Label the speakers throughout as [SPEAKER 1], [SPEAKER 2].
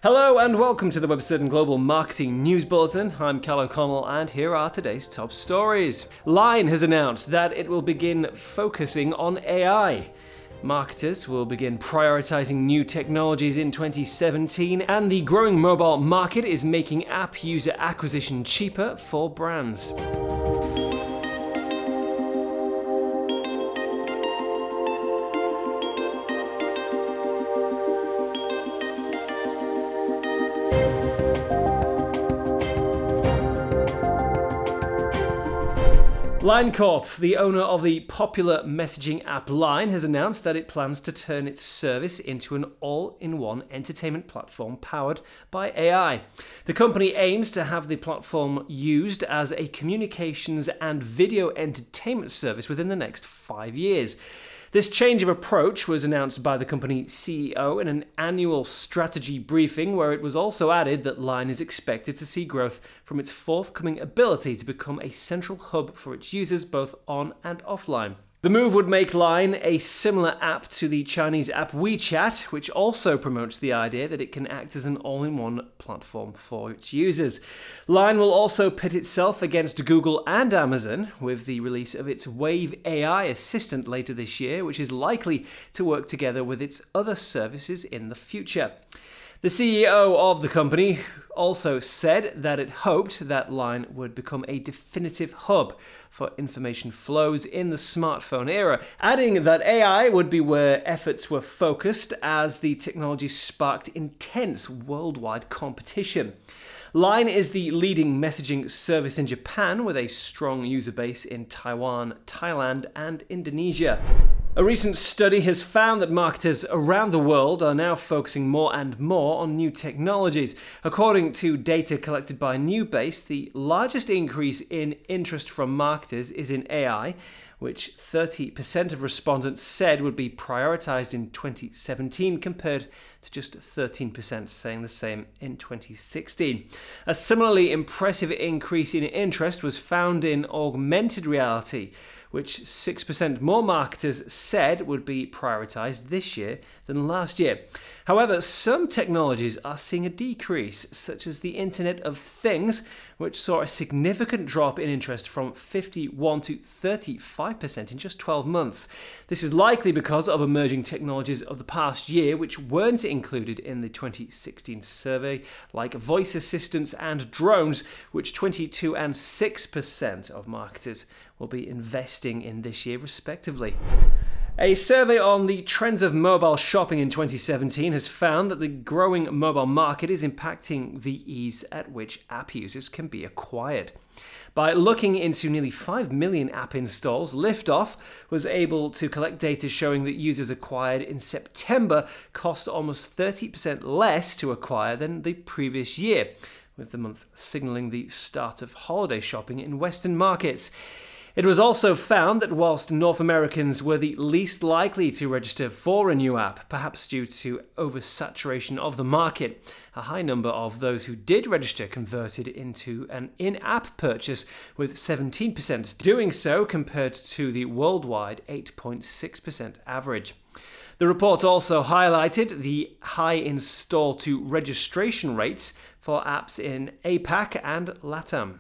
[SPEAKER 1] Hello and welcome to the Webcertain Global Marketing News Bulletin. I'm Cal O'Connell and here are today's top stories. Line has announced that it will begin focusing on AI. Marketers will begin prioritizing new technologies in 2017, and the growing mobile market is making app user acquisition cheaper for brands. Line Corp, the owner of the popular messaging app Line, has announced that it plans to turn its service into an all-in-one entertainment platform powered by AI. The company aims to have the platform used as a communications and video entertainment service within the next 5 years. This change of approach was announced by the company CEO in an annual strategy briefing, where it was also added that Line is expected to see growth from its forthcoming ability to become a central hub for its users both on and offline. The move would make Line a similar app to the Chinese app WeChat, which also promotes the idea that it can act as an all-in-one platform for its users. Line will also pit itself against Google and Amazon with the release of its Wave AI assistant later this year, which is likely to work together with its other services in the future. The CEO of the company also said that it hoped that Line would become a definitive hub for information flows in the smartphone era, adding that AI would be where efforts were focused as the technology sparked intense worldwide competition. Line is the leading messaging service in Japan with a strong user base in Taiwan, Thailand, and Indonesia. A recent study has found that marketers around the world are now focusing more and more on new technologies. According to data collected by Newbase, the largest increase in interest from marketers is in AI, which 30% of respondents said would be prioritized in 2017 compared to just 13% saying the same in 2016. A similarly impressive increase in interest was found in augmented reality, which 6% more marketers said would be prioritized this year than last year. However, some technologies are seeing a decrease, such as the Internet of Things, which saw a significant drop in interest from 51 to 35% in just 12 months. This is likely because of emerging technologies of the past year which weren't included in the 2016 survey, like voice assistants and drones, which 22 and 6% of marketers will be investing in this year, respectively. A survey on the trends of mobile shopping in 2017 has found that the growing mobile market is impacting the ease at which app users can be acquired. By looking into nearly 5 million app installs, Liftoff was able to collect data showing that users acquired in September cost almost 30% less to acquire than the previous year, with the month signaling the start of holiday shopping in Western markets. It was also found that whilst North Americans were the least likely to register for a new app, perhaps due to oversaturation of the market, a high number of those who did register converted into an in-app purchase, with 17% doing so compared to the worldwide 8.6% average. The report also highlighted the high install to registration rates for apps in APAC and LATAM.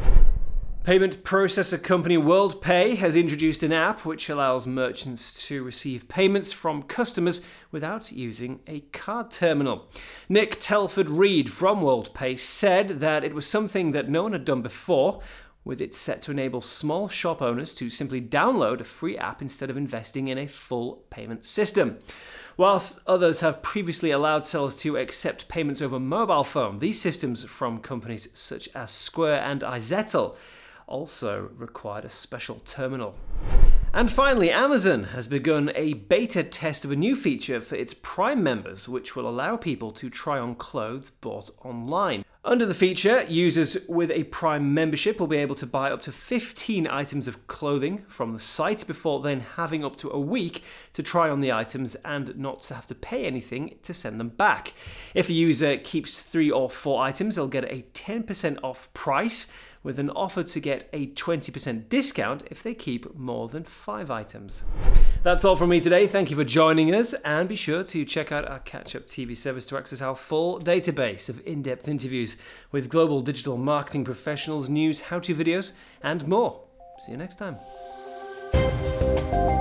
[SPEAKER 1] Payment processor company WorldPay has introduced an app which allows merchants to receive payments from customers without using a card terminal. Nick Telford-Reid from WorldPay said that it was something that no one had done before, with it set to enable small shop owners to simply download a free app instead of investing in a full payment system. Whilst others have previously allowed sellers to accept payments over mobile phone, these systems from companies such as Square and iZettle also required a special terminal. And finally, Amazon has begun a beta test of a new feature for its Prime members, which will allow people to try on clothes bought online. Under the feature, users with a Prime membership will be able to buy up to 15 items of clothing from the site before then having up to a week to try on the items and not to have to pay anything to send them back. If a user keeps 3 or 4 items, they'll get a 10% off price, with an offer to get a 20% discount if they keep more than 5 items. That's all from me today. Thank you for joining us, and be sure to check out our Catch-Up TV service to access our full database of in-depth interviews with global digital marketing professionals, news, how-to videos, and more. See you next time.